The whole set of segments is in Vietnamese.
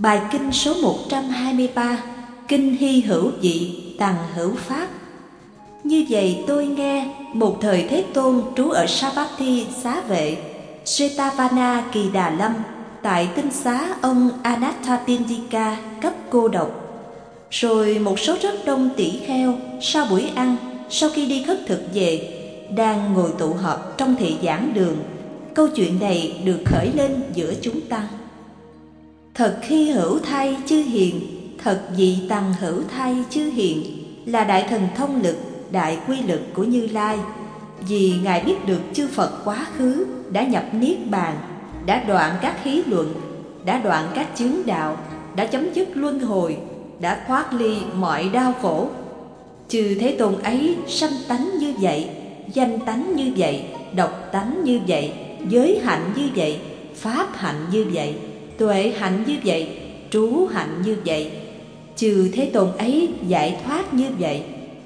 Bài kinh số 123, Kinh Hy Hữu Vị Tằng Hữu Pháp. Như vậy tôi nghe, một thời Thế Tôn trú ở Savatthi Xá Vệ, Jetavana Kỳ Đà Lâm, tại tinh xá ông Anathapindika cấp cô độc. Rồi một số rất đông tỷ kheo sau buổi ăn, sau khi đi khất thực về, đang ngồi tụ họp trong thị giảng đường. Câu chuyện này được khởi lên giữa chúng tăng. Thật hy hữu thay chư hiền, thật dị tằng hữu thay chư hiền, là đại thần thông lực, đại quy lực của Như Lai. Vì Ngài biết được chư Phật quá khứ đã nhập Niết Bàn, đã đoạn các hí luận, đã đoạn các chướng đạo, đã chấm dứt luân hồi, đã thoát ly mọi đau khổ. Chư Thế Tôn ấy sanh tánh như vậy, danh tánh như vậy, độc tánh như vậy, giới hạnh như vậy, pháp hạnh như vậy, tuệ hạnh như vậy, trú hạnh như vậy. Chư Thế Tôn ấy giải thoát như vậy.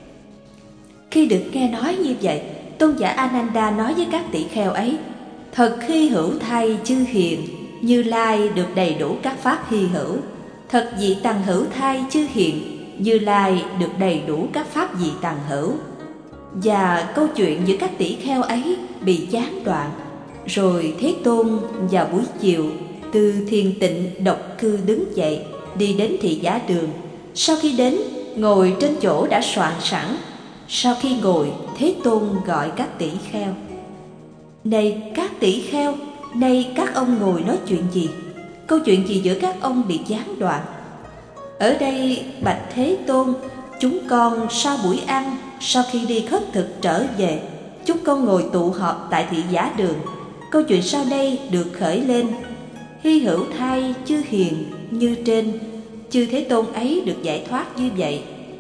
Khi được nghe nói như vậy, tôn giả Ananda nói với các tỷ kheo ấy: thật hy hữu thay chư hiền, Như Lai được đầy đủ các pháp hy hữu. Thật dị tằng hữu thay chư hiền, Như Lai được đầy đủ các pháp dị tằng hữu. Và câu chuyện giữa các tỷ kheo ấy bị gián đoạn. Rồi Thế Tôn vào buổi chiều từ thiền tịnh độc cư đứng dậy, đi đến thị giả đường. Sau khi đến, ngồi trên chỗ đã soạn sẵn. Sau khi ngồi, Thế Tôn gọi các tỷ kheo: này các tỷ kheo, nay các ông ngồi nói chuyện gì? Câu chuyện gì giữa các ông bị gián đoạn? Ở đây bạch Thế Tôn, chúng con sau buổi ăn, sau khi đi khất thực trở về, chúng con ngồi tụ họp tại thị giả đường. Câu chuyện sau đây được khởi lên: hy hữu thay chư hiền như trên, chư Thế Tôn ấy được giải thoát như vậy.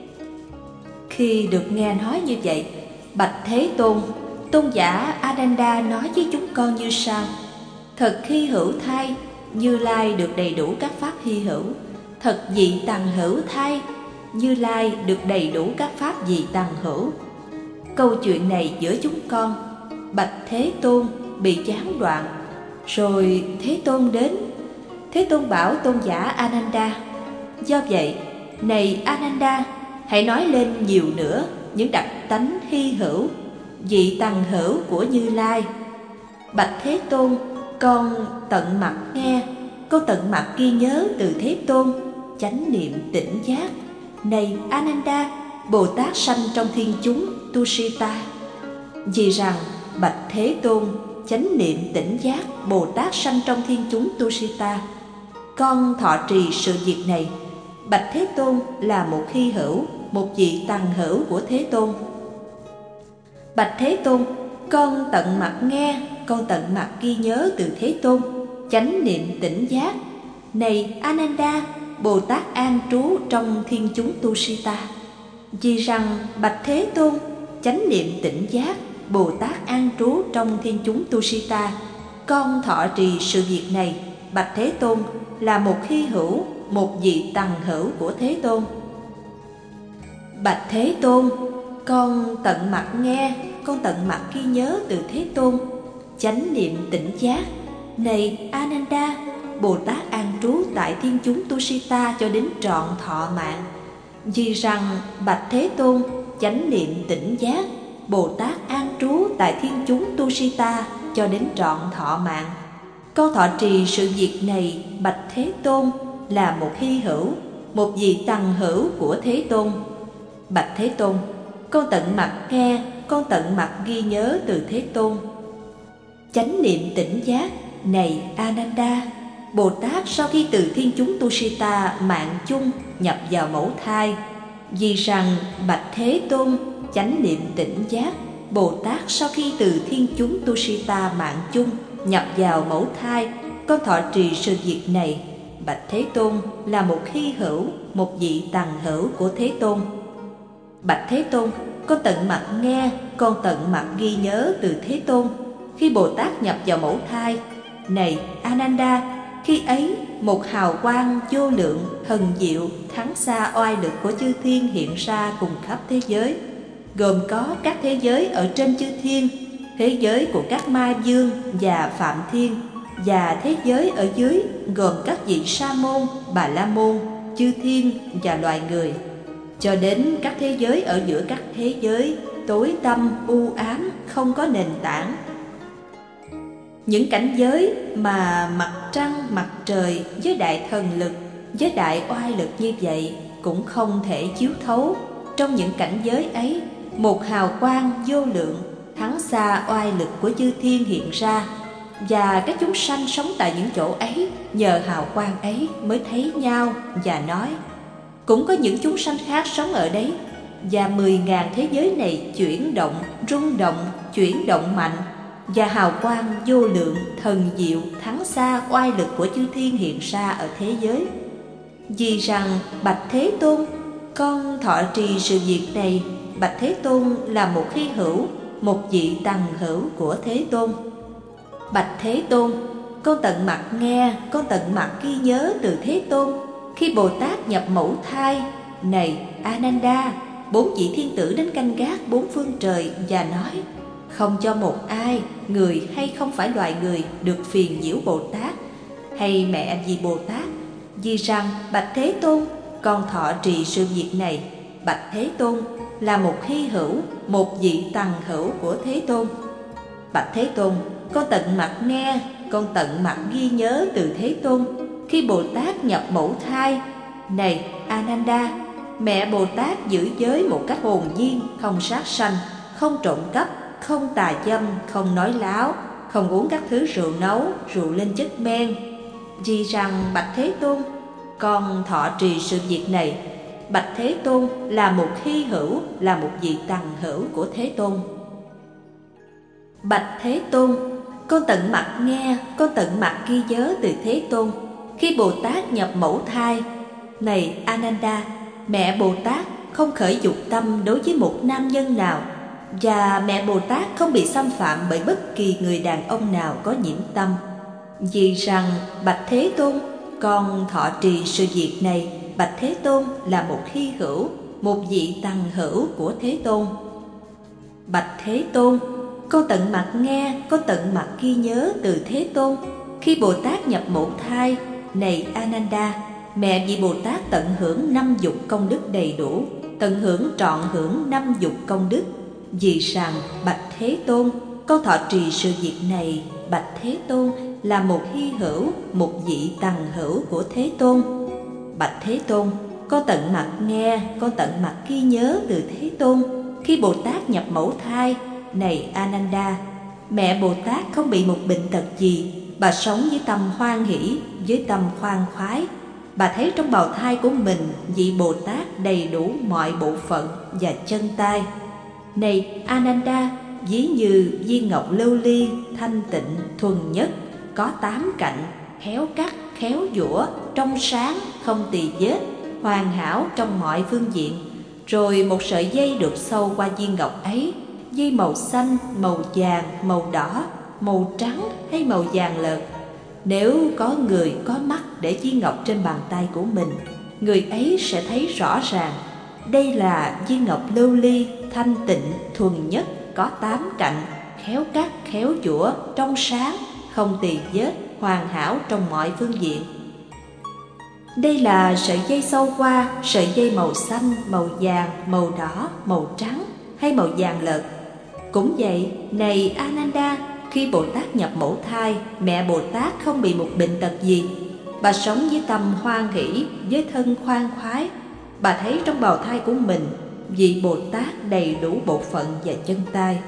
Khi được nghe nói như vậy, bạch Thế Tôn, tôn giả Ananda nói với chúng con như sau: thật hy hữu thay, Như Lai được đầy đủ các pháp hy hữu. Thật dị tằng hữu thay, Như Lai được đầy đủ các pháp dị tằng hữu. Câu chuyện này giữa chúng con, bạch Thế Tôn, bị gián đoạn. Rồi Thế Tôn đến. Thế Tôn bảo tôn giả Ananda: do vậy, này Ananda, hãy nói lên nhiều nữa những đặc tánh hy hữu, dị tằng hữu của Như Lai. Bạch Thế Tôn, con tận mặt nghe, con tận mặt ghi nhớ từ Thế Tôn, chánh niệm tỉnh giác. Này Ananda, Bồ Tát sanh trong thiên chúng Tushita. Vì rằng bạch Thế Tôn, chánh niệm tỉnh giác, Bồ Tát sanh trong thiên chúng Tushita, con thọ trì sự việc này. Bạch Thế Tôn là một hy hữu, một vị tằng hữu của Thế Tôn. Bạch Thế Tôn, con tận mặt nghe, con tận mặt ghi nhớ từ Thế Tôn, chánh niệm tỉnh giác. Này Ananda, Bồ Tát an trú trong thiên chúng Tushita. Vì rằng bạch Thế Tôn, chánh niệm tỉnh giác, Bồ Tát an trú trong thiên chúng Tushita, con thọ trì sự việc này. Bạch Thế Tôn là một hy hữu, một vị tằng hữu của Thế Tôn. Bạch Thế Tôn, con tận mặt nghe, con tận mặt ghi nhớ từ Thế Tôn, chánh niệm tỉnh giác. Này Ananda, Bồ Tát an trú tại thiên chúng Tushita cho đến trọn thọ mạng. Vì rằng bạch Thế Tôn, chánh niệm tỉnh giác, Bồ Tát an trú tại thiên chúng Tushita cho đến trọn thọ mạng. Con thọ trì sự việc này, bạch Thế Tôn, là một hy hữu, một vị tằng hữu của Thế Tôn. Bạch Thế Tôn, con tận mặt nghe, con tận mặt ghi nhớ từ Thế Tôn, chánh niệm tỉnh giác. Này Ananda, Bồ Tát sau khi từ thiên chúng Tushita mạng chung nhập vào mẫu thai. Vì rằng bạch Thế Tôn, chánh niệm tỉnh giác, Bồ Tát sau khi từ thiên chúng Tushita mạng chung nhập vào mẫu thai, con thọ trì sự việc này. Bạch Thế Tôn là một hy hữu, một vị tằng hữu của Thế Tôn. Bạch Thế Tôn, con tận mặt nghe, con tận mặt ghi nhớ từ Thế Tôn, khi Bồ Tát nhập vào mẫu thai. Này Ananda, khi ấy một hào quang vô lượng, hần diệu, thắng xa oai lực của chư thiên hiện ra cùng khắp thế giới, gồm có các thế giới ở trên chư thiên, thế giới của các ma dương và phạm thiên, và thế giới ở dưới gồm các vị sa môn, bà la môn, chư thiên và loài người, cho đến các thế giới ở giữa các thế giới tối tăm u ám, không có nền tảng. Những cảnh giới mà mặt trăng, mặt trời với đại thần lực, với đại oai lực như vậy cũng không thể chiếu thấu. Trong những cảnh giới ấy, một hào quang vô lượng thắng xa oai lực của chư thiên hiện ra, và các chúng sanh sống tại những chỗ ấy nhờ hào quang ấy mới thấy nhau và nói. Cũng có những chúng sanh khác sống ở đấy, và 10.000 thế giới này chuyển động, rung động, chuyển động mạnh, và hào quang vô lượng thần diệu thắng xa oai lực của chư thiên hiện ra ở thế giới. Vì rằng bạch Thế Tôn, con thọ trì sự việc này. Bạch Thế Tôn là một hy hữu, một vị tằng hữu của Thế Tôn. Bạch Thế Tôn, con tận mặt nghe, con tận mặt ghi nhớ từ Thế Tôn khi Bồ Tát nhập mẫu thai. Này Ananda, 4 vị thiên tử đến canh gác 4 phương trời và nói: không cho một ai, người hay không phải loài người, được phiền nhiễu Bồ Tát hay mẹ vì Bồ Tát. Vì rằng bạch Thế Tôn, con thọ trì sự việc này. Bạch Thế Tôn là một hy hữu, một vị tằng hữu của Thế Tôn. Bạch Thế Tôn, con tận mặt nghe, con tận mặt ghi nhớ từ Thế Tôn khi Bồ Tát nhập mẫu thai. Này Ananda, mẹ Bồ Tát giữ giới một cách hồn nhiên, không sát sanh, không trộm cắp, không tà dâm, không nói láo, không uống các thứ rượu nấu, rượu lên chất men. Vì rằng bạch Thế Tôn, con thọ trì sự việc này. Bạch Thế Tôn là một hy hữu, là một vị tằng hữu của Thế Tôn. Bạch Thế Tôn, con tận mặt nghe, con tận mặt ghi nhớ từ Thế Tôn khi Bồ Tát nhập mẫu thai. Này Ananda, mẹ Bồ Tát không khởi dục tâm đối với một nam nhân nào, và mẹ Bồ Tát không bị xâm phạm bởi bất kỳ người đàn ông nào có nhiễm tâm. Vì rằng bạch Thế Tôn, con thọ trì sự việc này. Bạch Thế Tôn là một hy hữu, một vị tằng hữu của Thế Tôn. Bạch Thế Tôn, con tận mặt nghe, con tận mặt ghi nhớ từ Thế Tôn khi Bồ Tát nhập mẫu thai. Này Ananda, mẹ vị Bồ Tát tận hưởng 5 dục công đức đầy đủ, tận hưởng trọn hưởng 5 dục công đức. Vì rằng bạch Thế Tôn, con thọ trì sự việc này. Bạch Thế Tôn là một hy hữu, một vị tằng hữu của Thế Tôn. Bạch Thế Tôn, con tận mặt nghe, con tận mặt ghi nhớ từ Thế Tôn khi Bồ Tát nhập mẫu thai. Này Ananda, mẹ Bồ Tát không bị một bệnh tật gì, bà sống với tâm hoan hỷ, với tâm khoan khoái. Bà thấy trong bào thai của mình vị Bồ Tát đầy đủ mọi bộ phận và chân tay. Này Ananda, ví như viên ngọc lưu ly, thanh tịnh, thuần nhất, có 8 cạnh, khéo cắt, khéo giũa, trong sáng, không tì vết, hoàn hảo trong mọi phương diện. Rồi một sợi dây được sâu qua viên ngọc ấy, dây màu xanh, màu vàng, màu đỏ, màu trắng hay màu vàng lợt. Nếu có người có mắt để viên ngọc trên bàn tay của mình, người ấy sẽ thấy rõ ràng đây là viên ngọc lưu ly, thanh tịnh, thuần nhất, có 8 cạnh, khéo cắt, khéo giũa, trong sáng, không tì vết, hoàn hảo trong mọi phương diện. Đây là sợi dây sâu qua, sợi dây màu xanh, màu vàng, màu đỏ, màu trắng hay màu vàng lợt. Cũng vậy, này Ananda, khi Bồ Tát nhập mẫu thai, mẹ Bồ Tát không bị một bệnh tật gì. Bà sống với tâm hoan hỷ, với thân khoan khoái. Bà thấy trong bào thai của mình vị Bồ Tát đầy đủ bộ phận và chân tay.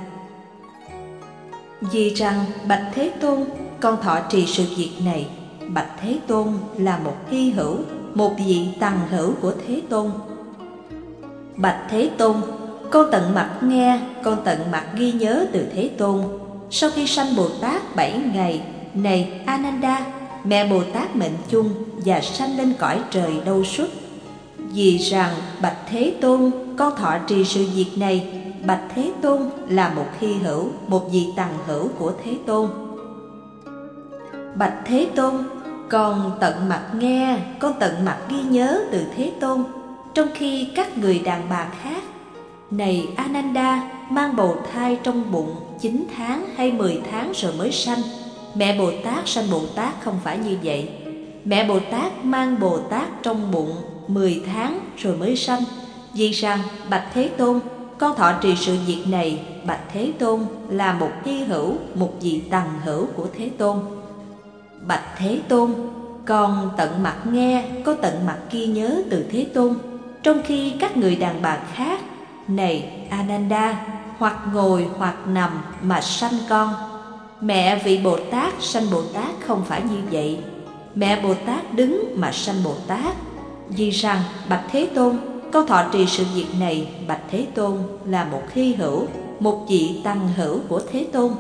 Vì rằng bạch Thế Tôn, con thọ trì sự việc này. Bạch Thế Tôn là một hy hữu, một vị tằng hữu của Thế Tôn. Bạch Thế Tôn, con tận mặt nghe, con tận mặt ghi nhớ từ Thế Tôn sau khi sanh Bồ Tát 7 ngày. Này Ananda, mẹ Bồ Tát mệnh chung và sanh lên cõi trời đâu xuất. Vì rằng bạch Thế Tôn, con thọ trì sự việc này. Bạch Thế Tôn là một hy hữu, một vị tằng hữu của Thế Tôn. Bạch Thế Tôn, con tận mặt nghe, con tận mặt ghi nhớ từ Thế Tôn trong khi các người đàn bà khác. Này Ananda, mang bầu thai trong bụng 9 tháng hay 10 tháng rồi mới sanh. Mẹ Bồ Tát sanh Bồ Tát không phải như vậy. Mẹ Bồ Tát mang Bồ Tát trong bụng 10 tháng rồi mới sanh. Vì rằng bạch Thế Tôn, con thọ trì sự việc này, bạch Thế Tôn, là một hy hữu, một vị tầng hữu của Thế Tôn. Bạch Thế Tôn, con tận mặt nghe, có tận mặt ghi nhớ từ Thế Tôn, trong khi các người đàn bà khác, này Ananda, hoặc ngồi hoặc nằm mà sanh con. Mẹ vị Bồ Tát sanh Bồ Tát không phải như vậy. Mẹ Bồ Tát đứng mà sanh Bồ Tát. Vì rằng bạch Thế Tôn, con thọ trì sự việc này, bạch Thế Tôn, là một hy hữu, một vị tầng hữu của Thế Tôn.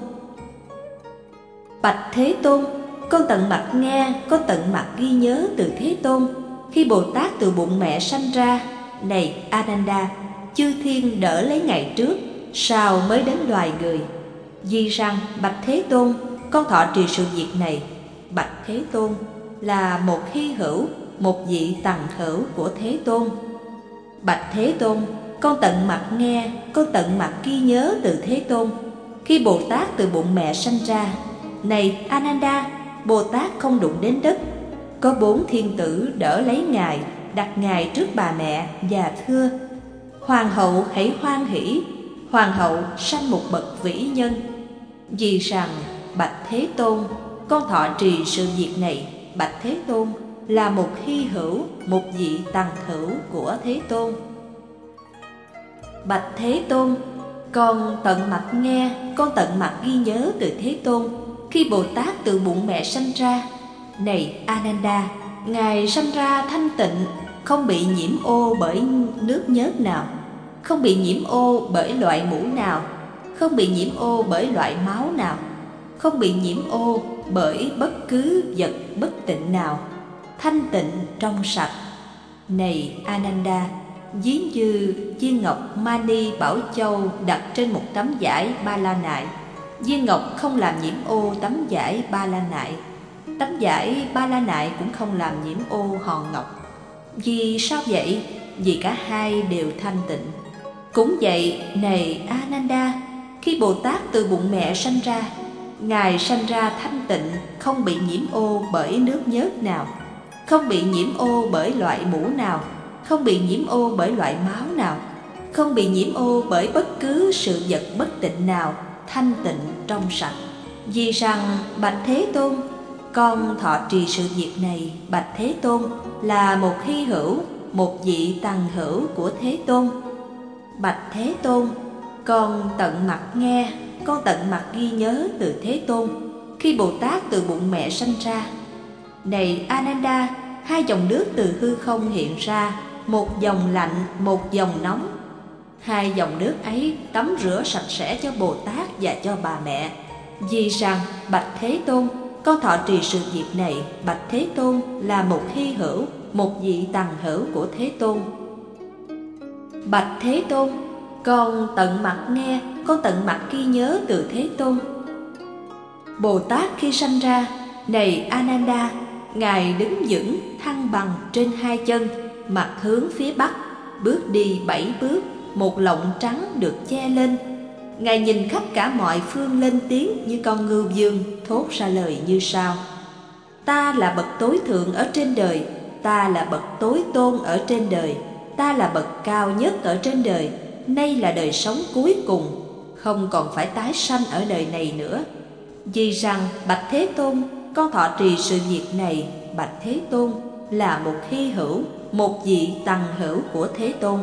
Bạch Thế Tôn, con tận mặt nghe, có tận mặt ghi nhớ từ Thế Tôn, khi Bồ Tát từ bụng mẹ sanh ra. Này Ananda, chư thiên đỡ lấy ngày trước, sau mới đến loài người. Vì rằng bạch Thế Tôn, con thọ trì sự việc này, bạch Thế Tôn, là một hy hữu, một vị tầng hữu của Thế Tôn. Bạch Thế Tôn, con tận mặt nghe, con tận mặt ghi nhớ từ Thế Tôn, khi Bồ Tát từ bụng mẹ sanh ra. Này Ananda, Bồ Tát không đụng đến đất. Có 4 thiên tử đỡ lấy Ngài, đặt Ngài trước bà mẹ và thưa: Hoàng hậu hãy hoan hỷ, Hoàng hậu sanh một bậc vĩ nhân. Vì rằng bạch Thế Tôn, con thọ trì sự việc này, bạch Thế Tôn, là một hy hữu, một vị tầng hữu của Thế Tôn. Bạch Thế Tôn, con tận mặt nghe, con tận mặt ghi nhớ từ Thế Tôn, khi Bồ Tát từ bụng mẹ sanh ra. Này Ananda, Ngài sanh ra thanh tịnh, không bị nhiễm ô bởi nước nhớt nào, không bị nhiễm ô bởi loại mũ nào, không bị nhiễm ô bởi loại máu nào, không bị nhiễm ô bởi bất cứ vật bất tịnh nào, thanh tịnh trong sạch. Này Ananda, ví như viên ngọc Mani Bảo Châu đặt trên một tấm vải ba la nại, viên ngọc không làm nhiễm ô tấm vải ba la nại, tấm vải ba la nại cũng không làm nhiễm ô hòn ngọc. Vì sao vậy? Vì cả hai đều thanh tịnh. Cũng vậy, này Ananda, khi Bồ Tát từ bụng mẹ sanh ra, Ngài sanh ra thanh tịnh, không bị nhiễm ô bởi nước nhớt nào, không bị nhiễm ô bởi loại mũ nào, không bị nhiễm ô bởi loại máu nào, không bị nhiễm ô bởi bất cứ sự vật bất tịnh nào, thanh tịnh trong sạch. Vì rằng bạch Thế Tôn, con thọ trì sự việc này, bạch Thế Tôn, là một hy hữu, một vị tầng hữu của Thế Tôn. Bạch Thế Tôn, con tận mặt nghe, con tận mặt ghi nhớ từ Thế Tôn, khi Bồ Tát từ bụng mẹ sanh ra. Này Ananda, 2 dòng nước từ hư không hiện ra, một dòng lạnh, một dòng nóng. 2 dòng nước ấy tắm rửa sạch sẽ cho Bồ Tát và cho bà mẹ. Vì rằng bạch Thế Tôn, con thọ trì sự việc này, bạch Thế Tôn, là một hy hữu, một vị tầng hữu của Thế Tôn. Bạch Thế Tôn, con tận mặt nghe, con tận mặt ghi nhớ từ Thế Tôn. Bồ Tát khi sanh ra, này Ananda, Ngài đứng vững thăng bằng trên 2 chân, mặt hướng phía bắc, bước đi 7 bước, một lọng trắng được che lên. Ngài nhìn khắp cả mọi phương lên tiếng như con ngưu dương, thốt ra lời như sau: Ta là bậc tối thượng ở trên đời, ta là bậc tối tôn ở trên đời, ta là bậc cao nhất ở trên đời. Nay là đời sống cuối cùng, không còn phải tái sanh ở đời này nữa. Vì rằng bạch Thế Tôn, con thọ trì sự việc này, bạch Thế Tôn, là một hy hữu, một vị tầng hữu của Thế Tôn.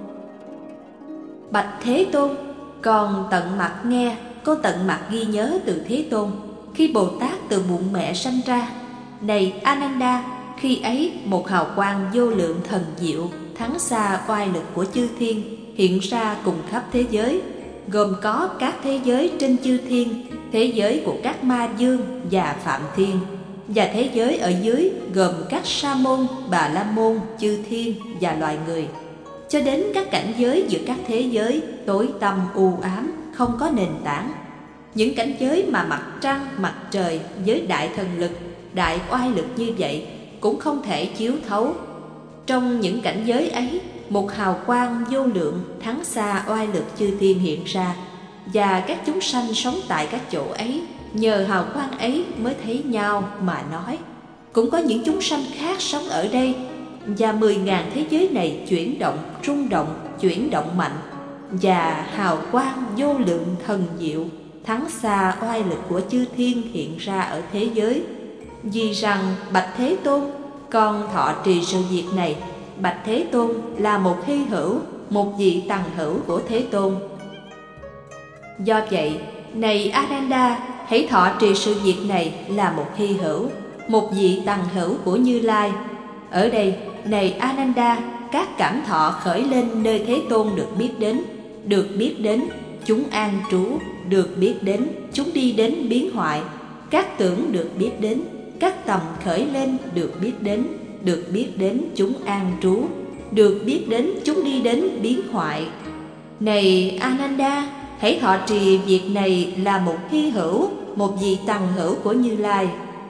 Bạch Thế Tôn, con tận mặt nghe, con tận mặt ghi nhớ từ Thế Tôn, khi Bồ Tát từ bụng mẹ sanh ra. Này Ananda, khi ấy một hào quang vô lượng thần diệu, thắng xa oai lực của chư thiên, hiện ra cùng khắp thế giới, gồm có các thế giới trên chư thiên, thế giới của các ma dương và phạm thiên, và thế giới ở dưới gồm các sa môn, bà la môn, chư thiên và loài người, cho đến các cảnh giới giữa các thế giới tối tăm u ám, không có nền tảng. Những cảnh giới mà mặt trăng, mặt trời với đại thần lực, đại oai lực như vậy cũng không thể chiếu thấu. Trong những cảnh giới ấy, một hào quang vô lượng thắng xa oai lực chư thiên hiện ra, và các chúng sanh sống tại các chỗ ấy nhờ hào quang ấy mới thấy nhau mà nói. Cũng có những chúng sanh khác sống ở đây, và 10.000 thế giới này chuyển động, rung động, chuyển động mạnh, và hào quang vô lượng thần diệu thắng xa oai lực của chư thiên hiện ra ở thế giới. Vì rằng bạch Thế Tôn, con thọ trì sự việc này. Bạch Thế Tôn là một hy hữu, một vị tằng hữu của Thế Tôn. Do vậy, này Ananda, hãy thọ trì sự việc này là một hy hữu, một vị tằng hữu của Như Lai. Ở đây, này Ananda, các cảm thọ khởi lên nơi Thế Tôn được biết đến, chúng an trú, được biết đến, chúng đi đến biến hoại. Các tưởng được biết đến, các tầm khởi lên được biết đến, chúng an trú, được biết đến, chúng đi đến biến hoại. Này Ananda, hãy thọ trì việc này là một hy hữu, một vị tằng hữu của Như Lai.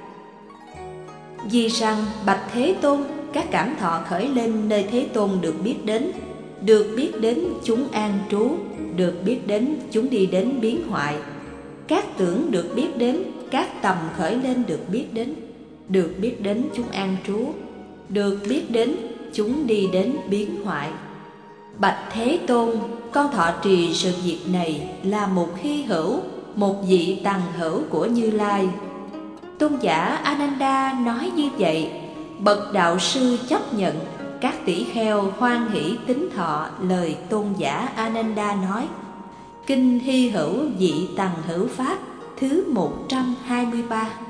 Vì rằng bạch Thế Tôn, các cảm thọ khởi lên nơi Thế Tôn được biết đến, chúng an trú, được biết đến, chúng đi đến biến hoại. Các tưởng được biết đến, các tầm khởi lên được biết đến, chúng an trú, được biết đến, chúng đi đến biến hoại. Bạch Thế Tôn, con thọ trì sự việc này là một hy hữu, một vị tằng hữu của Như Lai. Tôn giả Ananda nói như vậy, bậc đạo sư chấp nhận. Các tỷ kheo hoan hỷ tín thọ lời tôn giả Ananda nói. Kinh hy hữu vị tằng hữu pháp thứ 123.